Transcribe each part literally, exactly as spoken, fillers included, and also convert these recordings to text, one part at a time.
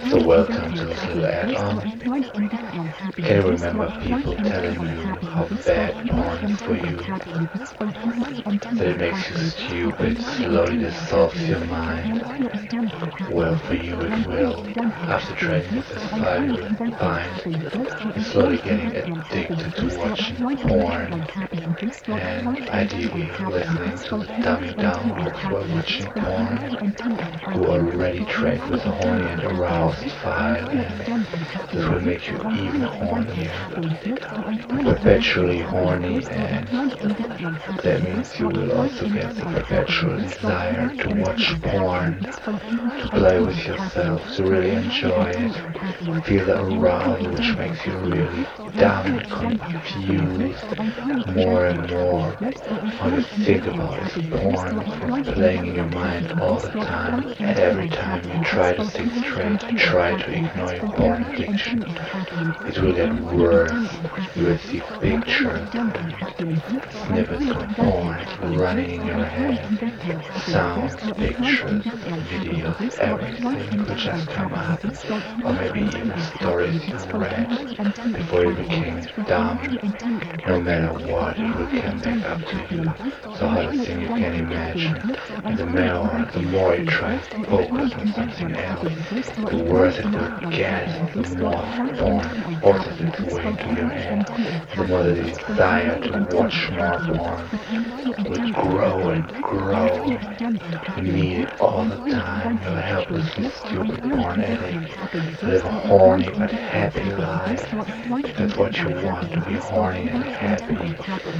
So welcome to this little add-on. Can you remember people telling you how bad porn is for you? That it makes you stupid, slowly dissolves your mind. Well, for you it will. After training with this file, you will find you're slowly getting addicted to watching porn and ideally listening to the dummy downloads while watching porn who already trained with a horny and aroused file, and this will make you even hornier, perpetually horny, and that means you will also get the perpetual desire to watch porn, to play with yourself, to really enjoy it, feel the arousal which makes you really dumb and confused more and more. All you think about is porn, it's playing in your mind all the time, and every time you try to think straight, try to ignore your porn addiction, it will get worse. You will see pictures and snippets of porn running in your head, sounds, pictures, videos, everything will just come up, or maybe even stories you read before you became dumb. No matter what, it will come back up to you. So hardest thing you can imagine. And the more, the more you try to focus on something else, the worse it will get, the more porn forces its way into your head, the more the desire to watch more porn will grow and grow. You need it all the time. You're a helplessly stupid porn addict. Live a horny but happy life. That's what you want, to be horny and happy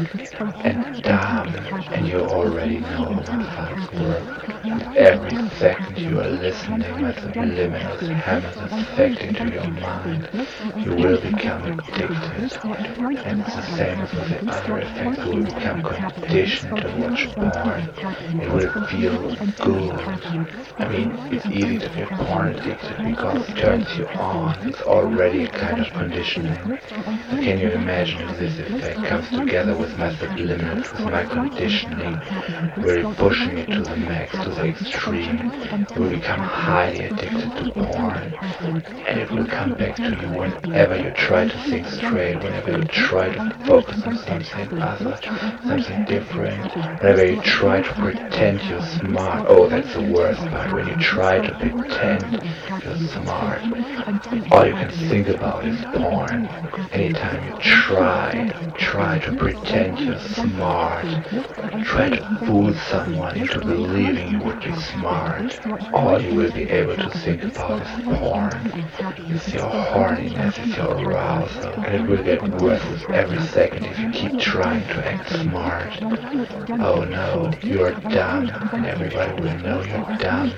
and dumb. And you already know how it works. With every second you are listening with subliminal hammers affecting to your mind, you will become addicted. And it's the same as with the other effects. You will become conditioned to watch porn. It will feel good. I mean, it's easy to get porn addicted because it turns you on. It's already a kind of conditioning. But can you imagine if this effect comes together with my subliminals, with my conditioning, really pushing it to the max, to the extreme? You will become highly addicted to porn, and it will come back to you whenever you try to think straight, whenever you try to focus on something other, something different, whenever you try to pretend you're smart. Oh, that's the worst part, when you try to pretend you're smart. All you can think about is porn. Anytime you try, try to pretend you're smart, try to fool someone into believing you would be smart, all you will be able to think about is porn. It's your horniness, it's your arousal, and it will get worse with every second if you keep trying to act smart. Oh no, you're dumb, and everybody will know you're dumb.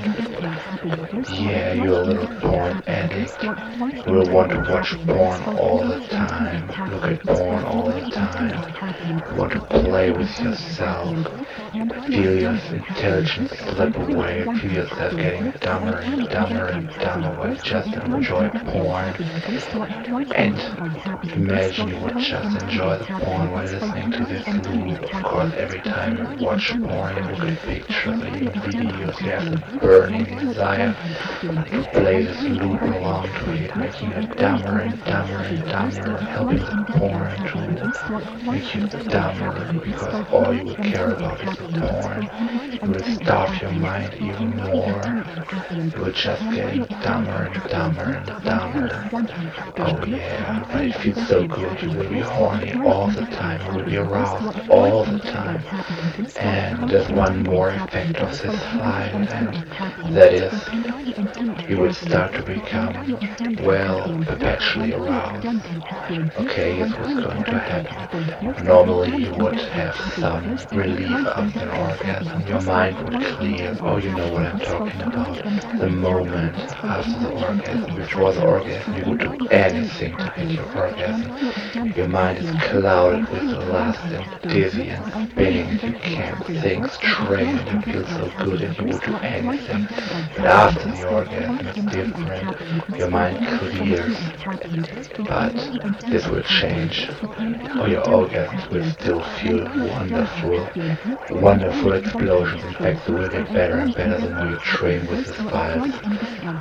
Yeah, you're a little porn addict. You will want to watch porn all the time, look at porn all the time. You want to play with yourself, feel your intelligence slip away, feel yourself getting dumber and dumber and dumber while you just enjoy porn. And imagine you would just enjoy the porn while listening to this loop. Of course, every time you watch porn, you look at pictures or even videos, you have the burning desire to play this loop along to it, making you dumber and dumber and dumber, helping the porn to make you dumber, because all you will care about is the porn. You will starve your mind even more. You will just get dumber and dumber and dumber. Oh yeah, but it feels so good. You will be horny all the time. You will be aroused all the time. And there's one more effect of this file, and that is you will start to become, well, perpetually aroused. Okay, here's what's going to happen. Normally you would have some relief after an orgasm. Your mind would clear. Oh, you know what I'm talking about. The moment after the orgasm, before the orgasm, you would do anything to get your orgasm. Your mind is clouded with lust and dizzy and spinning, and you can't think straight, and you feel so good, and you would do anything. But after the orgasm, it's different. Your mind clears, but this will change. Or your orgasms will still feel wonderful, wonderful explosions. In fact, they will get better and better the more you train with this file. But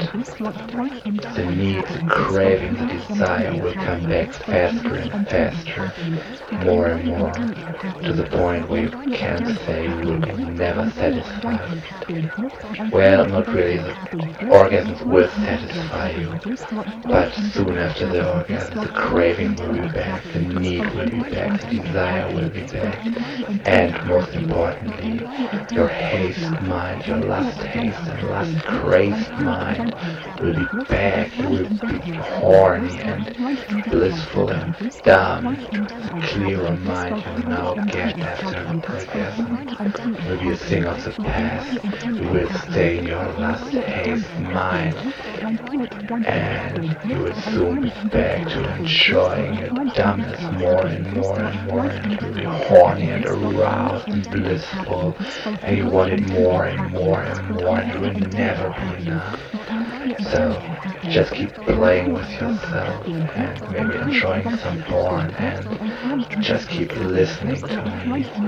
the need, the craving, the desire will come back faster and faster, more and more, to the point where you can say you will be never satisfied. Well, not really, the orgasms will satisfy you, but soon after the orgasm, the craving will be back, the need will be back, the desire will be back, and most importantly, your haste mind, your lust haste and lust crazed mind will be back. You will be horny and blissful and dumb. Clearer mind you will now get after an orgasm. It will be a thing of the past. You will stay in your lust haste mind, and you will soon be back to enjoying your dumbness more and more and more, and you will be horny and aroused and blissful, and you want it more and more and more, and it will never be enough. So just keep playing with yourself and maybe enjoying some porn, and just keep listening to me.